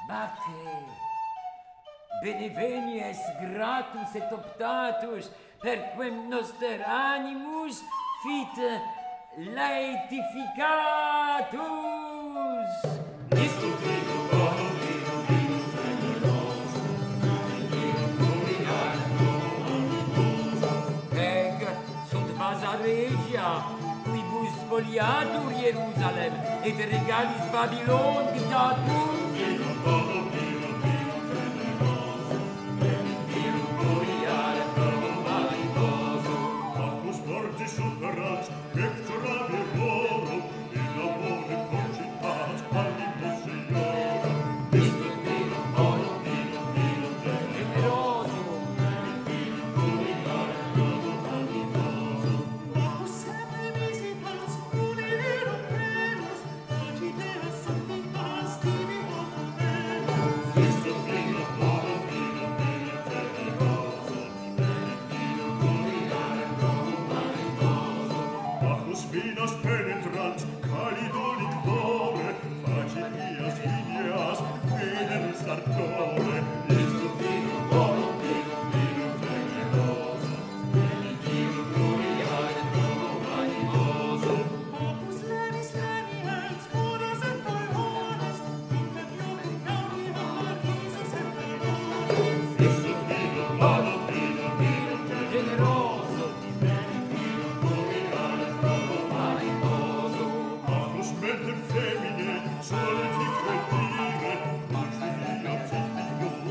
Bacche, benevenies gratus et optatus per quem noster animus fit laetificatus. Istum vinum bonum vinum vinum generosum, vinum gloriarum Eg sunt vasa regia, quibus spoliatur Jerusalem, et regalis Babylon dictatur. vinum bonum vinum vinum generosum, vinum gloriarum gloriosum. Aquus mortis superat, pector abivorum, in amore concitat, alimus Seiorum. Istum vinum bonum vinum vinum generosum, vinum gloriarum gloriosum. Aquus semper visitas, univerum premus, faciteas sanctitas tibi operemus. Istum vinum bonum vinum vinum generosum, vinum gloriarum gloriosum. Aquus minas penetrant, calidonic ore, facit mias vigneas, veneris ardore. Istum vinum bonum vinum vinum generosum, vinum gloriarum gloriosum. Opus levis leniens, puras et hones, interiorem gaudiva Jesus et Herodes. Istum vinum bonum vinum vinum generosum, vinum gloriarum gloriosum. Aquus mentem feminae, solefic retire, Maximiam Sanctius,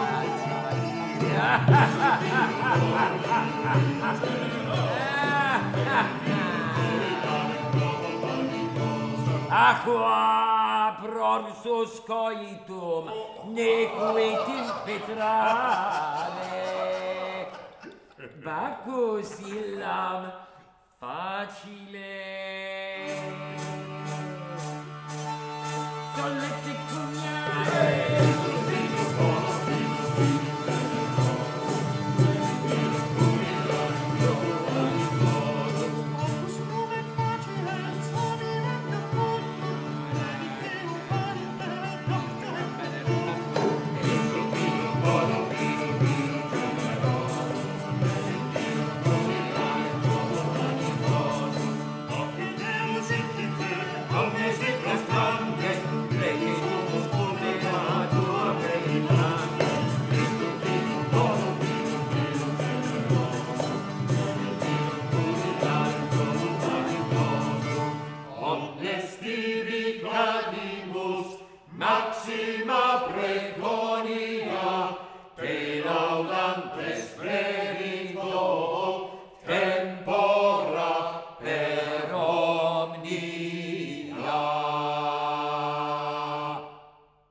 Aqua prorsus coitum, nequit impetrare. Bacchus illam facile. Sollete cugnare. Opus numen facilens, hominem nocturno, Mediteum pariter nocte et venerabile. Istum vinum bonum vinum vinum generosum, vinum gloriarum gloriosum. Apud Deus incite, omnes vicas tranges, legistumus pulvera tua predicantes. Istum vinum bonum vinum vinum generosum, vinum gloriarum gloriosum. Omnes tibi cadimus, maxima